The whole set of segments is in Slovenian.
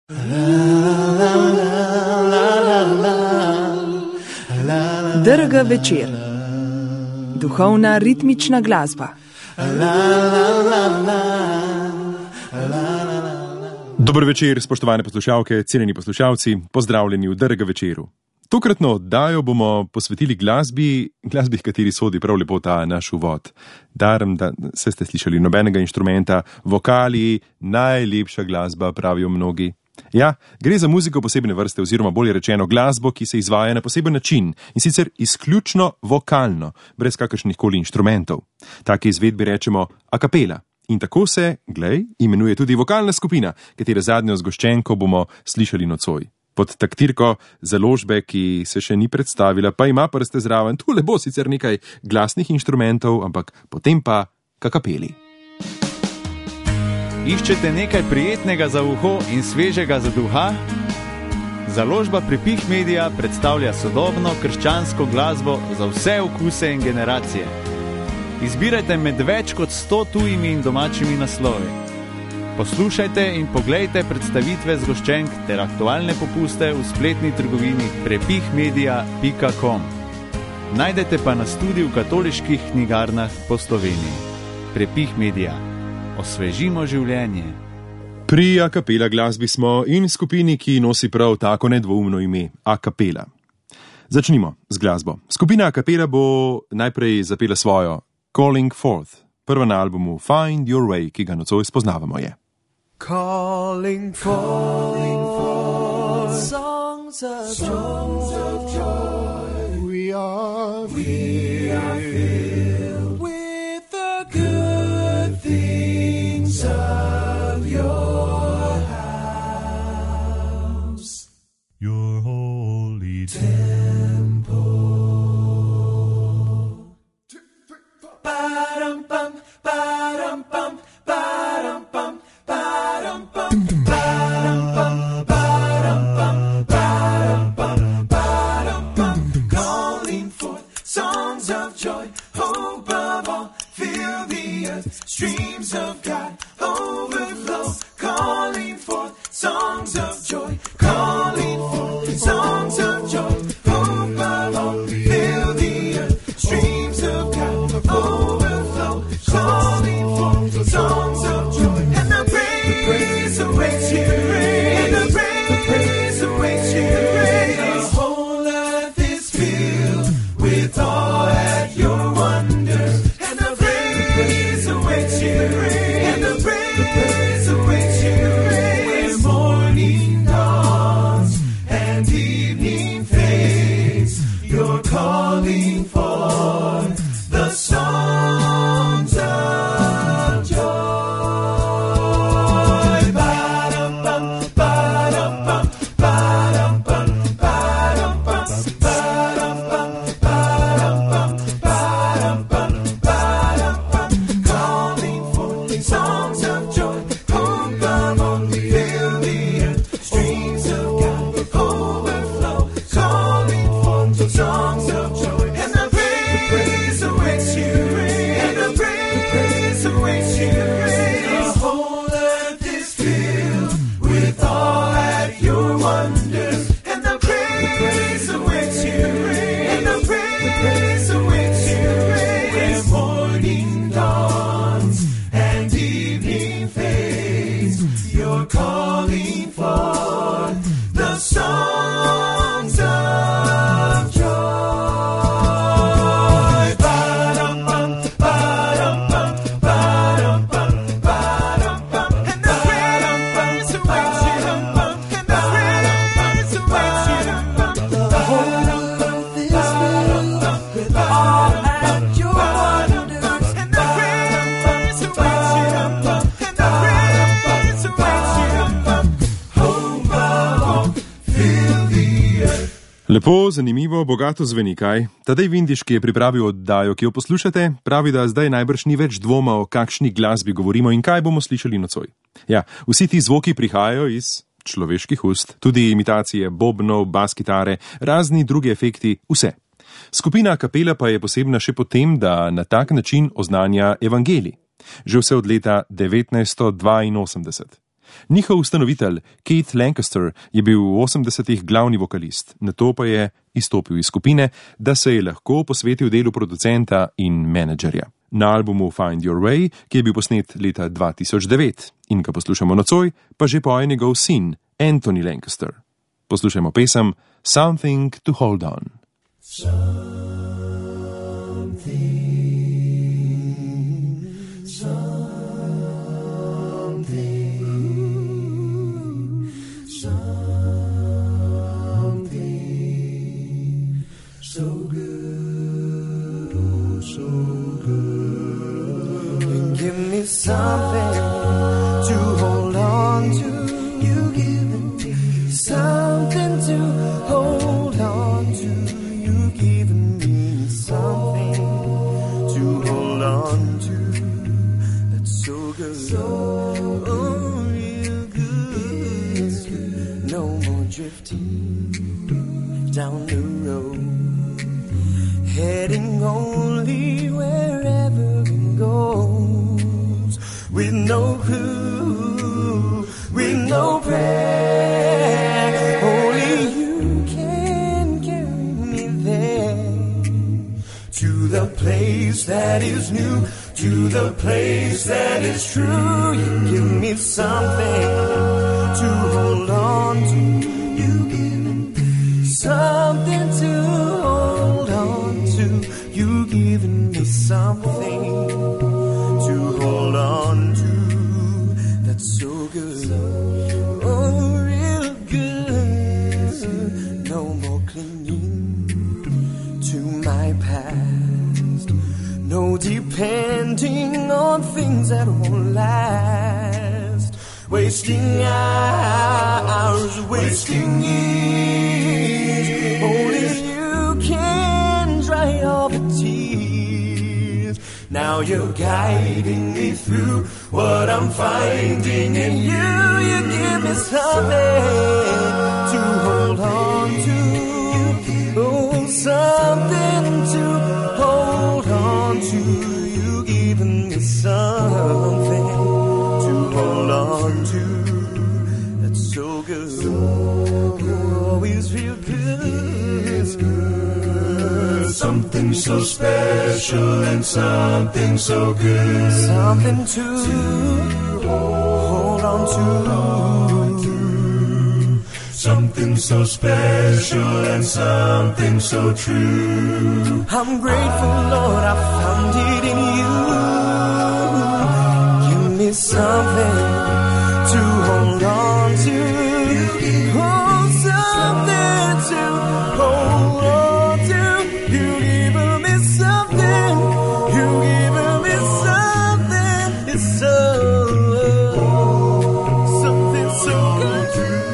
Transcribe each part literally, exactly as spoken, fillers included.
D R G večer. Duhovna ritmična glasba. Dober večer, spoštovane poslušalke, cenjeni poslušalci, pozdravljeni v D R G večeru. Tokratno oddajo bomo posvetili glasbi, glasbi, kateri sodi prav lepo ta naš uvod. Darem, da se ste slišali nobenega inštrumenta, vokali, najlepša glasba, pravijo mnogi. Ja, gre za muziko posebne vrste oziroma bolje rečeno glasbo, ki se izvaja na poseben način in sicer izključno vokalno, brez kakršnih koli inštrumentov. Take izvedbi rečemo a capella. In tako se, glej, imenuje tudi vokalna skupina, katere zadnjo zgoščenko bomo slišali nocoj. Pod taktirko založbe, ki se še ni predstavila, pa ima prste zraven, tule bo sicer nekaj glasnih inštrumentov, ampak potem pa a capelli. Iščete nekaj prijetnega za uho in svežega za duha? Založba Prepih Media predstavlja sodobno krščansko glasbo za vse okuse in generacije. Izbirajte med več kot sto tujimi in domačimi naslovi. Poslušajte in poglejte predstavitve zgoščenk ter aktualne popuste v spletni trgovini prepih media pika com. Najdete pa nas tudi v katoliških knjigarnah po Sloveniji. Prepih Media. Osvežimo življenje. Pri a capella glasbi smo in skupini, ki nosi prav tako nedvoumno ime, a capella. Začnimo z glasbo. Skupina a capella bo najprej zapela svojo Calling Forth. Prva na albumu Find Your Way, ki ga nocoj spoznavamo je. Calling forth, calling forth songs of songs joy. Of joy. We are we are filled with the good things of your house, your holy temple. Ba-dum bum, ba-dum bum, ba-dum bum. Calling forth songs of joy, hope of all, fill the earth, streams of God overflow. Calling forth songs of joy, calling forth songs of joy, hope of all, fill the earth, streams of God overflow. Calling forth songs of joy, and the praise awaits you, and the praise awaits you. The whole earth is filled with awe at your wonders, and the praise awaits you, and the praise awaits you. When morning dawns and evening fades, you're calling for the songs of joy. Lepo, zanimivo, bogato zveni, kaj? Tadej Vindiš, ki je pripravil oddajo, ki jo poslušate, pravi, da zdaj najbrž ni več dvoma, o kakšni glasbi govorimo in kaj bomo slišali nocoj. Ja, vsi ti zvoki prihajajo iz človeških ust, tudi imitacije bobnov, bas kitare, razni drugi efekti, vse. Skupina a capella pa je posebna še po tem, da na tak način oznanja evangelij. Že vse od leta devetnajststo dvainosemdeset. Njihov ustanovitelj, Keith Lancaster, je bil v osemdesetih glavni vokalist, nato pa je izstopil iz skupine, da se je lahko posvetil delu producenta in menedžerja. Na albumu Find Your Way, ki je bil posnet leta dva tisoč devet in ga poslušamo nocoj, pa že poje njegov sin, Anthony Lancaster. Poslušajmo pesem Something to Hold On. Something to hold on to, you given me something to hold on to, you given me something to hold on to, that's so good, oh real good, no more drifting down the road, heading only wherever it goes. With no clue, with no prayer, only you can carry me there, to the place that is new, to the place that is true. You give me something to hold on to, you give me something to hold on to, you giving me something to hold on to, that's so good, oh real good, no more clinging to my past, no depending on things that won't last, wasting hours, wasting years, only you can dry all the tears. Now you're guiding me through what I'm finding in you. You give me something to hold on to. Oh, something to hold on to. You giving me something to hold on to. That's so good. Always feel good. Something so special and something so good. Something to, to hold on to. Something so special and something so true. I'm grateful, Lord, I found it in you. Give me something to hold on to. Oh, something to hold on to. You give me something. You give me something. It's so, something so good.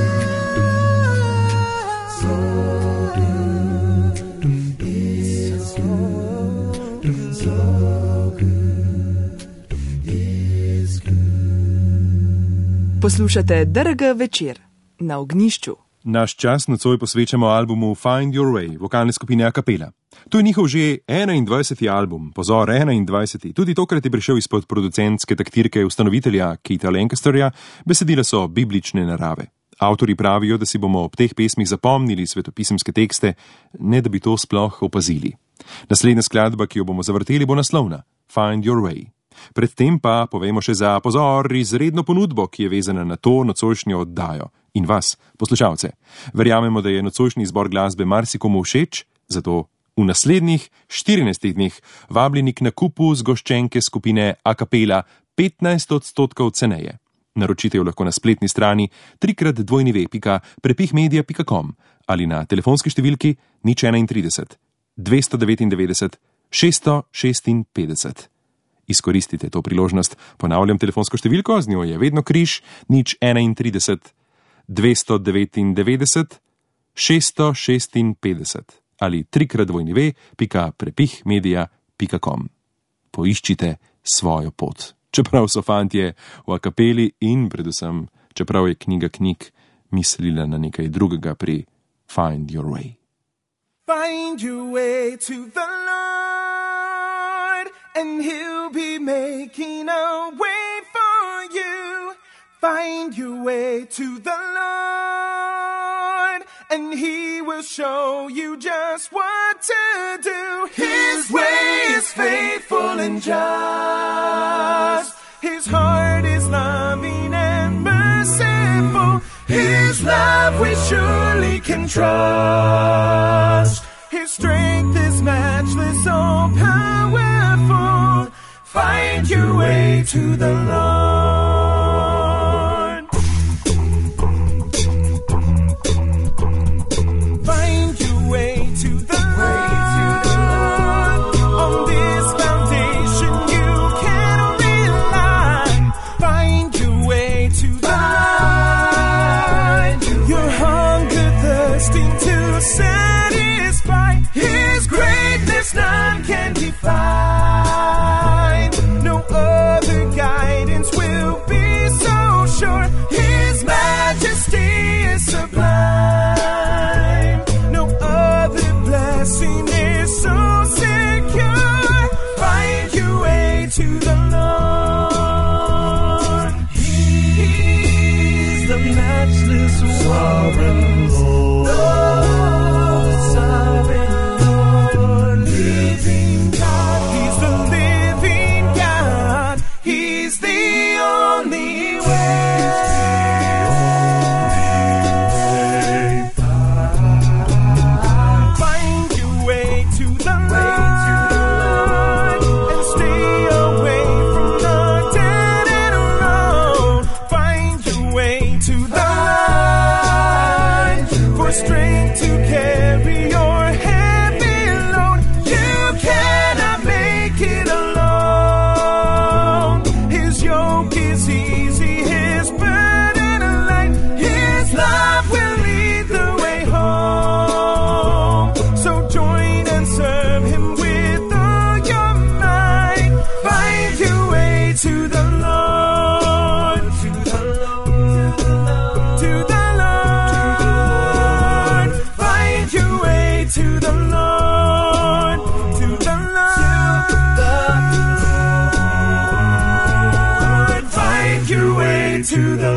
So good. It's so good. So good. It's good. Poslušate D R G večer na Ognjišču. Naš čas nocoj posvečamo albumu Find Your Way, vokalne skupine A Cappella. To je njihov že enaindvajseti album, pozor, enaindvajseti. Tudi tokrat je prišel izpod producentske taktirke ustanovitelja Keitha Lancasterja, besedila so biblične narave. Avtori pravijo, da si bomo ob teh pesmih zapomnili svetopisemske tekste, ne da bi to sploh opazili. Naslednja skladba, ki jo bomo zavrteli, bo naslovna Find Your Way. Predtem pa povemo še za pozor izredno ponudbo, ki je vezana na to nocojšnjo oddajo in vas, poslušalce. Verjamemo, da je nocojšnji izbor glasbe marsikomu všeč, zato v naslednjih štirinajstih dneh vabljeni k nakupu zgoščenke skupine A Cappella petnajst odstotkov ceneje. Naročite jo lahko na spletni strani trikrat dvojni ve pika prepihmedia pika com ali na telefonski številki nič enaintrideset dvesto devetindevetdeset šeststo šestinpetdeset. Izkoristite to priložnost, ponavljam telefonsko številko, z njo je vedno križ, nič enaintrideset dvesto devetindevetdeset šeststo šestinpetdeset ali trikrat dvojni ve pika prepihmedia pika com. Poiščite svojo pot. Čeprav so fantje v A Cappelli in predvsem, čeprav je knjiga knjig mislila na nekaj drugega pri Find Your Way. Find your way to the Lord, and He'll be making a way for you. Find your way to the Lord, and He will show you just what to do. His way is faithful and just. His heart is loving and merciful. His love we surely can trust. His strength is matchless, all powerful. Find your way to the Lord. Find your way to the Lord. On this foundation you can rely. Find your way to the Lord. Your hunger thirsting to satisfy. His greatness none can define. No other guidance will be so sure. His majesty is sublime. No other blessing is so secure. Find your way to the Lord. He's the matchless sovereign Lord. Lord, sovereign Lord, living God. He's the living God. He's the only way. Find your way to the Lord and stay away from the dead end road. Find your way to the Lord for strength to carry your heavy load. You cannot make it alone. His yoke is easy, His burden light. His love will lead the way home. So join and serve Him with all your might. Find your way to the Lord. To the Lord. To the Lord. Find your way to the Lord. To the Lord. Find your way to the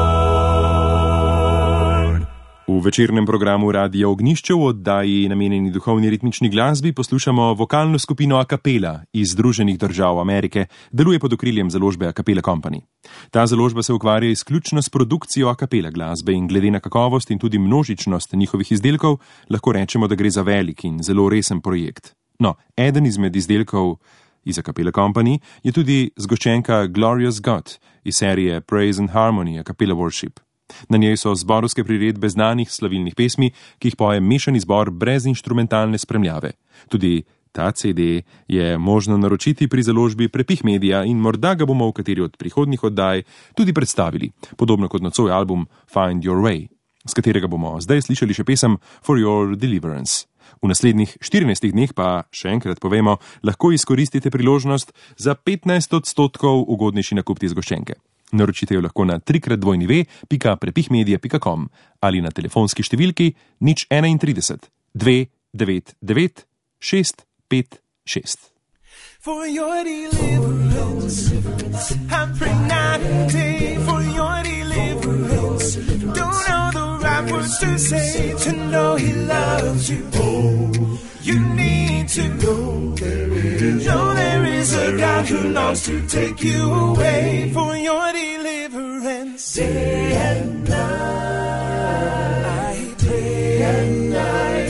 Lord. V večernem programu Radia Ognjišče v oddaji namenjeni duhovni ritmični glasbi poslušamo vokalno skupino A Cappella iz Združenih držav Amerike, deluje pod okriljem založbe A Cappella Company. Ta založba se ukvarja izključno s produkcijo a cappella glasbe in glede na kakovost in tudi množičnost njihovih izdelkov lahko rečemo, da gre za velik in zelo resen projekt. No, eden izmed izdelkov iz A Cappella Company je tudi zgoščenka Glorious God iz serije Praise and Harmony A Cappella Worship. Na njej so zborovske priredbe znanih slavilnih pesmi, ki jih poje mešani zbor brez inštrumentalne spremljave. Tudi ta C D je možno naročiti pri založbi Prepih Media in morda ga bomo v kateri od prihodnjih oddaj tudi predstavili, podobno kot nocoj album Find Your Way, s katerega bomo zdaj slišali še pesem For Your Deliverance. V naslednjih štirinajstih dneh pa, še enkrat povemo, lahko izkoristite priložnost za petnajst odstotkov ugodnejši nakup te zgoščenke. Naročite jo lahko na trikrat dvojni ve pika prepihmedia pika com ali na telefonski številki nič enaintrideset dve devet devet šest pet šest. For your deliverance, I pray night and day. For your deliverance, don't know the right words to say to know He loves you. Oh, you need to know there is, know there is a God who longs to take you away. For your deliverance, day and night, I pray and night,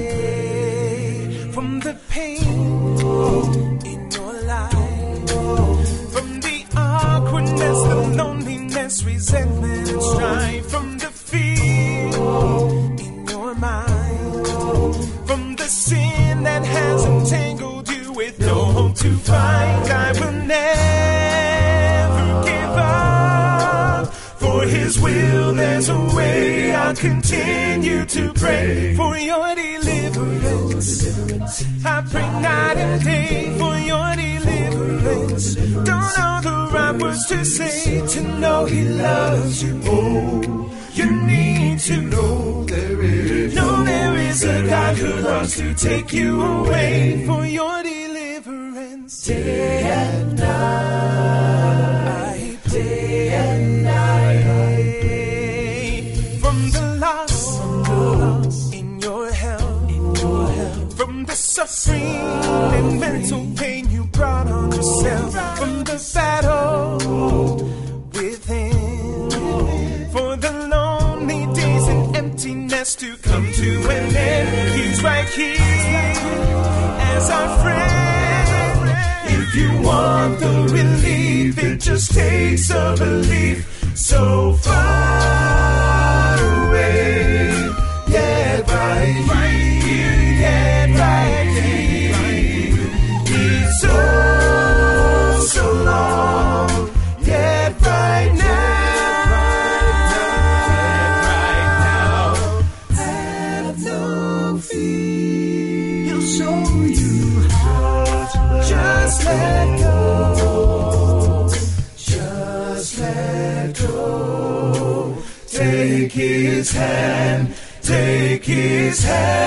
from the pain in your life, from the awkwardness, the loneliness, resentment and strife, from the fear in your mind, from the sin that has entangled you with no hope to find. I will never give up. For His will there's a way. I'll continue to pray for your deliverance. I pray night and day for your deliverance. Don't know the right words to say to know He loves you. Oh, you need to know there is, know there is a God who loves to take you away. For your deliverance, day and night, day and night. suffering and mental pain you brought on yourself from the battle within. For the lonely days and emptiness to come to an end, He's right here as our friend. If you want the relief, it just takes a belief so far away. Yeah, right here, yeah, right here. It's so, so long, yeah, right now. Have no fear, He'll show you how to just let go. Just let go. Take His hand. Take His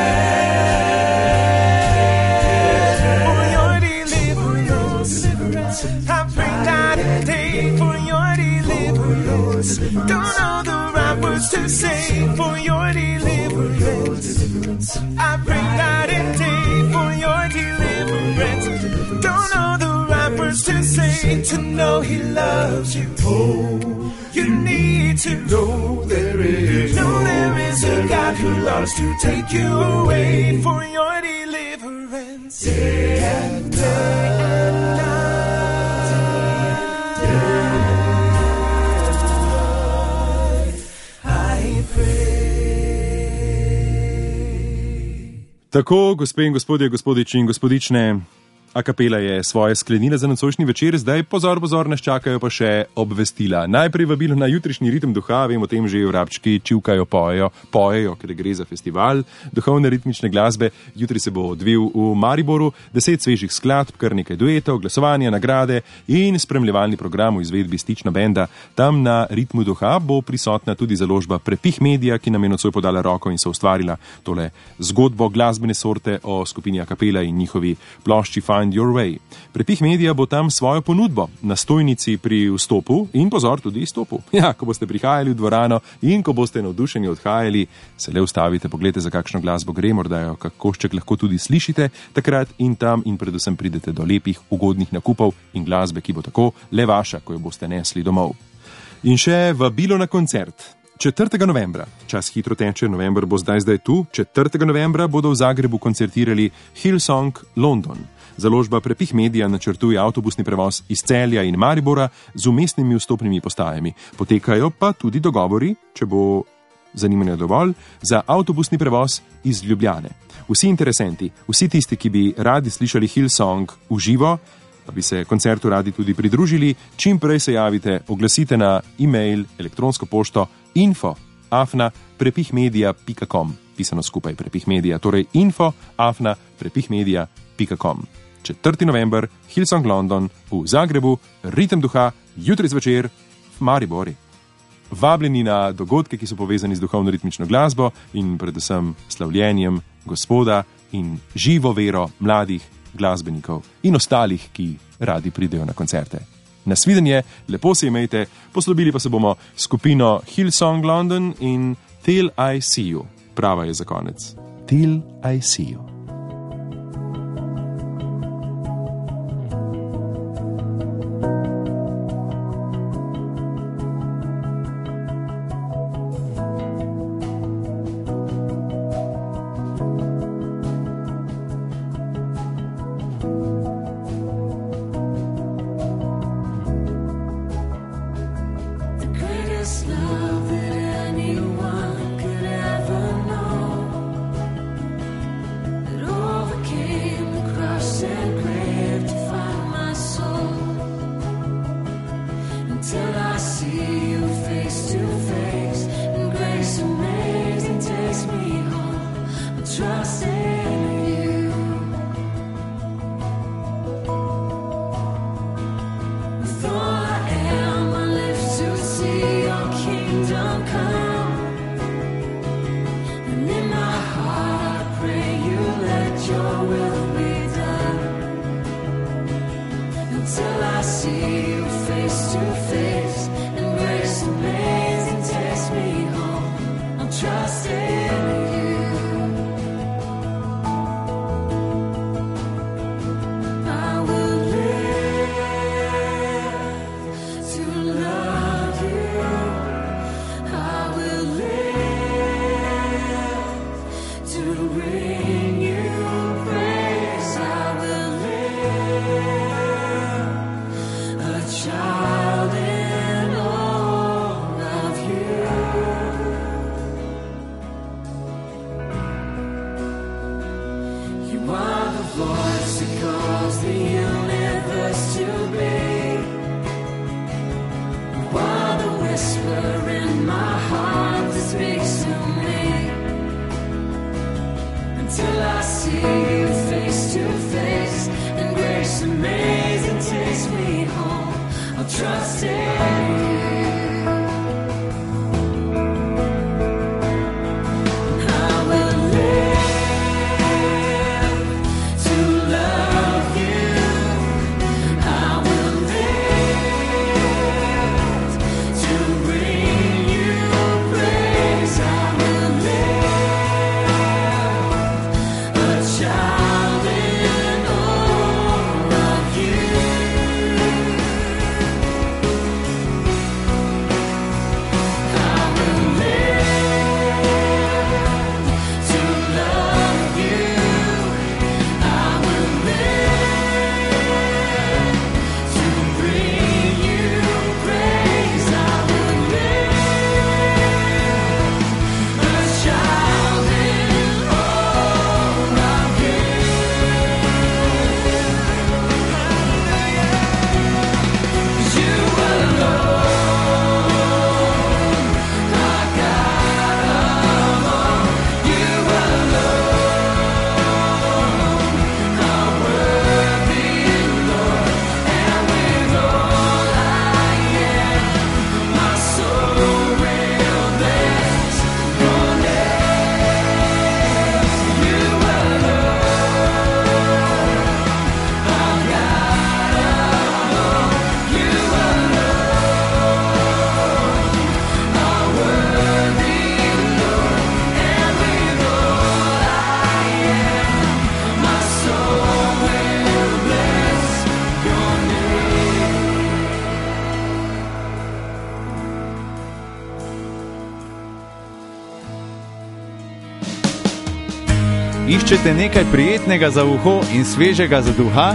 hand for your deliverance. I pray night and day for your deliverance. Don't know the right words to say for your deliverance. I pray night and day for your deliverance. Don't know the right words to say to know He loves you. Oh, you need to know there is, know there is a God who loves to take you away for your deliverance. Day and night, I pray. Tako, gospe in gospodje, gospodiči in gospodične, a kapela je svoje sklenila za nocojšnji večer, zdaj pozor, pozor, nas čakajo pa še obvestila. Najprej vabilo na jutrišnji Ritem duha, vem o tem že vrabčki čivkajo, pojejo, pojejo, ker gre za festival duhovne ritmične glasbe. Jutri se bo odvil v Mariboru, deset svežih skladb, kar nekaj duetov, glasovanja, nagrade in spremljevalni program v izvedbi Stično benda. Tam na Ritmu duha bo prisotna tudi založba Prepih Media, ki nam je nocoj podala roko in so ustvarila tole zgodbo glasbene sorte o skupini a kapela in njihovi plošči Find Your Way. Prepih Media bo tam svojo ponudbo na stojnici pri vstopu in pozor tudi izstopu. Ja, ko boste prihajali v dvorano in ko boste navdušeni odhajali, se le ustavite, pogledajte, za kakšno glasbo gre, morda jo kak košček lahko tudi slišite takrat in tam in predvsem pridete do lepih, ugodnih nakupov in glasbe, ki bo tako le vaša, ko jo boste nesli domov. In še vabilo na koncert. četrtega novembra, čas hitro teče, november bo zdaj zdaj tu, četrtega novembra bodo v Zagrebu koncertirali Hillsong London. Založba Prepih Media načrtuje avtobusni prevoz iz Celja in Maribora z umestnimi vstopnimi postajami. Potekajo pa tudi dogovori, če bo zanimanja dovolj, za avtobusni prevoz iz Ljubljane. Vsi interesenti, vsi tisti, ki bi radi slišali Hillsong v živo, pa bi se koncertu radi tudi pridružili, čim prej se javite, oglasite na e-mail, elektronsko pošto info afna prepihmedia pika com, pisano skupaj prepihmedia, torej info afna prepihmedia pika com. četrtega november, Hillsong London v Zagrebu, Ritem duha, jutri zvečer v Maribori. Vabljeni na dogodke, ki so povezani z duhovno ritmično glasbo in predvsem slavljenjem Gospoda in živo vero mladih glasbenikov in ostalih, ki radi pridejo na koncerte. Nasvidenje, lepo se imejte, poslovili pa se bomo skupino Hillsong London in Till I See You. Prava je za konec. Till I See You. till I see you face to face, and grace amazing takes me home. I'll trust in you. Iščete nekaj prijetnega za uho in svežega za duha?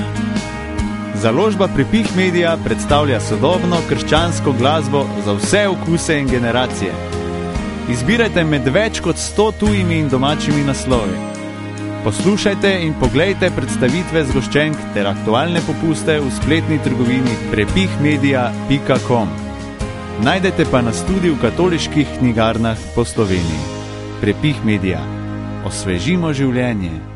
Založba Prepih Media predstavlja sodobno krščansko glasbo za vse okuse in generacije. Izbirajte med več kot sto tujimi in domačimi naslovi. Poslušajte in poglejte predstavitve zgoščenk ter aktualne popuste v spletni trgovini prepih media pika com. Najdete pa nas tudi v katoliških knjigarnah po Sloveniji. Prepih Media. Osvežimo življenje.